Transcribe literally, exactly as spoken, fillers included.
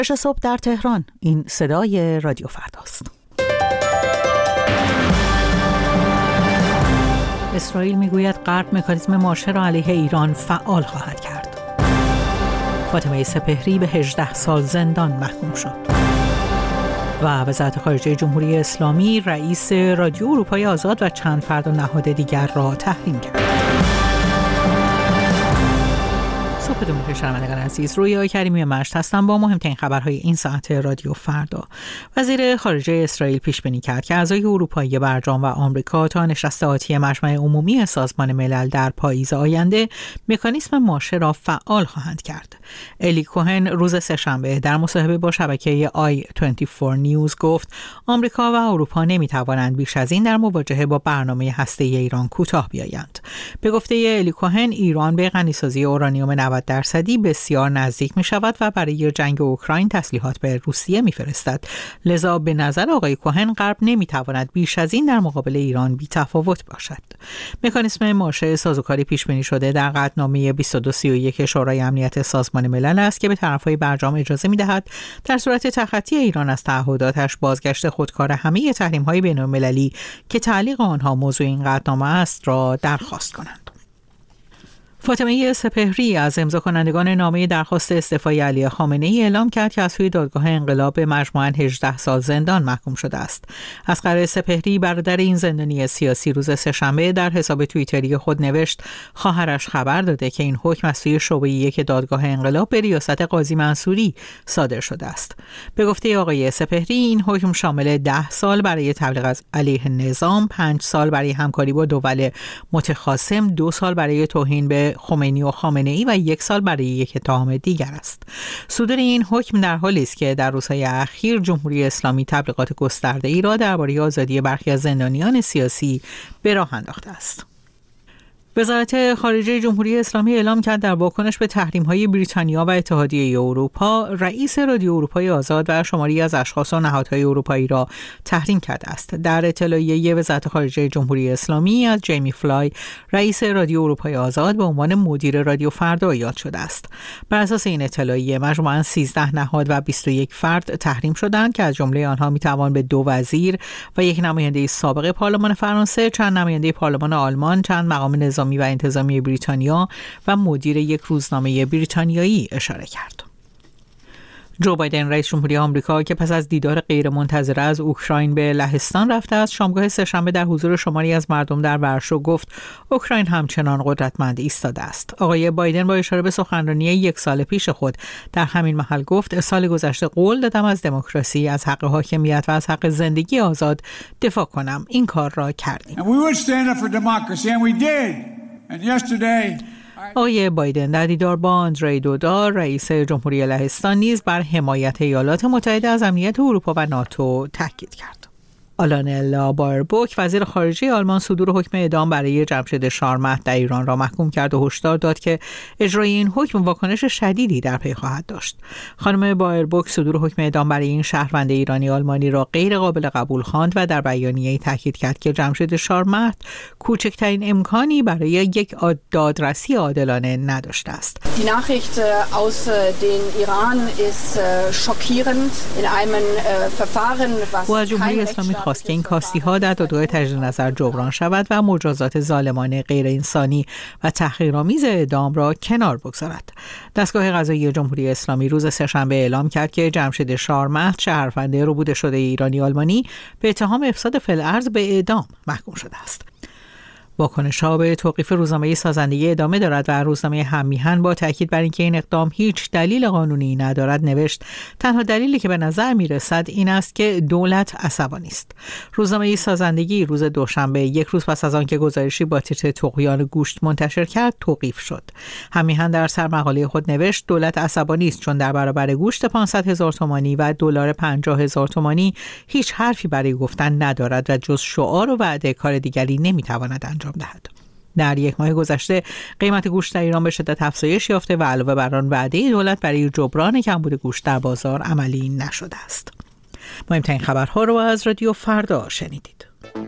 شش صبح در تهران. این صدای رادیو فرداست. اسرائیل میگوید غرب مکانیزم مارشه را علیه ایران فعال خواهد کرد. فاطمه سپهری به هجده سال زندان محکوم شد. و وزارت خارجه جمهوری اسلامی رئیس رادیو اروپای آزاد و چند فرد و نهاد دیگر را تحریم کرد. صبح دموکرات شنوندگان عزیز، رویا کریمی مشت هستم با مهمترین خبرهای این ساعت رادیو فردا. وزیر خارجه اسرائیل پیش بینی کرد که اعضای اروپایی برجام و آمریکا تا نشست آتی مجمع عمومی سازمان ملل در پاییز آینده مکانیزم مارشه را فعال خواهند کرد. الی کوهن روز سه‌شنبه در مصاحبه با شبکه آی بیست و چهار نیوز گفت آمریکا و اروپا نمیتوانند بیش از این در مواجهه با برنامه هسته‌ای ایران کوتاه بیایند. به گفته الی کوهن، ایران به غنیسازی اورانیوم نود درصدی بسیار نزدیک می شود و برای جنگ اوکراین تسلیحات به روسیه می فرستد. لذا به نظر آقای کوهن غرب نمی تواند بیش از این در مقابل ایران بی تفاوت باشد. مکانیزم مارشه سازوکاری پیش بینی شده در قطعنامه بیست و دو سی و یک شورای امنیت سازمان ملل است که به طرفهای برجام اجازه می دهد در صورت تخطی ایران از تعهداتش بازگشت خودکار همه تحریم های بین المللی که تعلیق آنها موضوع این قطعنامه است را درخواست کنند. فاطمه سپهری از امضا کنندگان نامه درخواست استعفای علی خامنه‌ای اعلام کرد که از سوی دادگاه انقلاب به مجموعاً هجده سال زندان محکوم شده است. اصغر سپهری برادر این زندانی سیاسی روز سه‌شنبه در حساب توییتری خود نوشت خواهرش خبر داده که این حکم از سوی شعبه یک دادگاه انقلاب به ریاست قاضی منصوری صادر شده است. به گفته آقای سپهری این حکم شامل ده سال برای تبلیغ از علیه نظام، پنج سال برای همکاری با دول متخاصم، دو سال برای توهین به خمینی و خامنه‌ای و یک سال برای یک اتهام دیگر است. صدور این حکم در حالی است که در روزهای اخیر جمهوری اسلامی تبلیغات گسترده‌ای را درباره آزادی برخی از زندانیان سیاسی به راه انداخته است. وزارت خارجه جمهوری اسلامی اعلام کرد در واکنش به تحریم‌های بریتانیا و اتحادیه اروپا، رئیس رادیو اروپای آزاد و شماری از اشخاص و نهادهای اروپایی را تحریم کرده است. در اطلاعیه وزارت خارجه جمهوری اسلامی از جیمی فلای، رئیس رادیو اروپای آزاد به عنوان مدیر رادیو فردا یاد شده است. بر اساس این اطلاعیه مجموعاً سیزده نهاد و بیست و یک فرد تحریم شدند که از جمله آنها میتوان به دو وزیر و یک نماینده سابق پارلمان فرانسه، چند نماینده پارلمان آلمان، چند مقام نظامی و انتظامی بریتانیا و مدیر یک روزنامه بریتانیایی اشاره کرد. جو بایدن رئیس جمهوری آمریکا که پس از دیدار غیرمنتظره از اوکراین به لهستان رفته است، شامگاه سه‌شنبه در حضور شماری از مردم در ورشو گفت اوکراین همچنان قدرتمند ایستاده است. آقای بایدن با اشاره به سخنرانی یک سال پیش خود در همین محل گفت سال گذشته قول دادم از دموکراسی، از حق حاکمیت و از حق زندگی آزاد دفاع کنم. این کار را کردیم. آقای بایدن در دیدار با آندری دودا رئیس جمهوری لهستان نیز بر حمایت ایالات متحده از امنیت اروپا و ناتو تاکید کرد. آلانلا بایربوک وزیر خارجه آلمان صدور حکم اعدام برای جمشید شارمهد در ایران را محکوم کرد و هشدار داد که اجرای این حکم واکنش شدیدی در پی خواهد داشت. خانم بایربوک صدور حکم اعدام برای این شهروند ایرانی آلمانی را غیر قابل قبول خواند و در بیانیه‌ای تاکید کرد که جمشید شارمهد کوچکترین امکانی برای یک دادرسی عادلانه نداشته است. Die Nachricht aus den Iran ist schockierend in einem Verfahren was جمهوری اسلامی خواست که این کاستی‌ها در دادگاه تجدید نظر جبران شود و مجازات ظالمانه غیر انسانی و تحقیرآمیز اعدام را کنار بگذارد. دستگاه قضایی جمهوری اسلامی روز سه‌شنبه اعلام کرد که جمشید شارمهد شهروند ربوده شده ایرانی آلمانی به اتهام افساد فی‌الارض به اعدام محکوم شده است. واکنش‌ها به توقیف روزنامه سازندگی ادامه دارد و روزنامه هم‌میهن با تاکید بر اینکه این اقدام هیچ دلیل قانونی ندارد نوشت تنها دلیلی که به نظر می‌رسد این است که دولت عصبانی است. روزنامه سازندگی روز دوشنبه یک روز پس از آنکه گزارشی با تیتر طغیان گوشت منتشر کرد توقیف شد. هم‌میهن در سرمقاله خود نوشت دولت عصبانی است چون در برابر گوشت پانصد هزار تومانی و دلار پنجاه هزار تومانی هیچ حرفی برای گفتن ندارد و جز شعار و وعده کار دیگری نمی‌تواند انجام دهد. در یک ماه گذشته قیمت گوشت در ایران به شدت افزایش یافته و علاوه بر آن وعده دولت برای جبران کمبود گوشت در بازار عملی نشده است. مهمترین خبرها رو از رادیو فردا شنیدید.